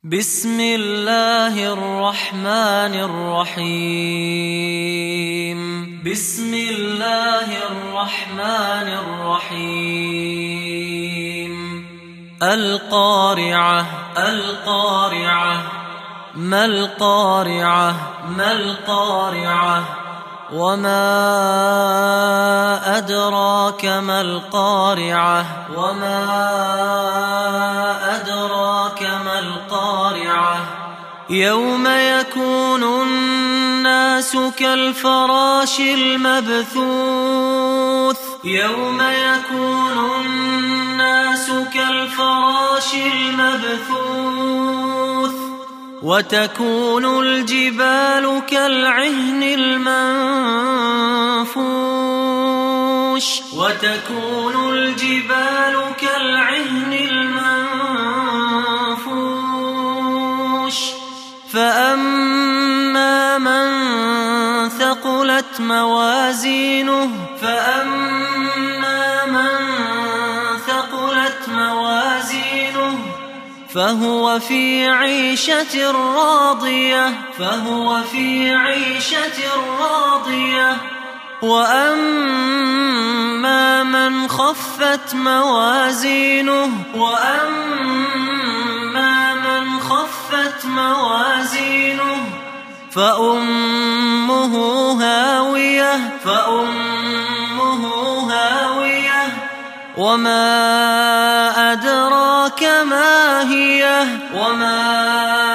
بسم الله الرحمن الرحيم. بسم الله الرحمن الرحيم. القارعة القارعة. ما القارعة ما القارعة. وما أدراك ما القارعة وما أدراك ما القارعة. يوم يكون الناس كالفراش المبثوث يوم يكون الناس كالفراش المبثوث وتكون الجبال كالعهن المنفوش وتكون الجبال كالعهن المنفوش. فأما من ثقلت موازينه فهو في عيشة راضية وأما من خفت موازينه فأمه هاوية وما أدراك ما هي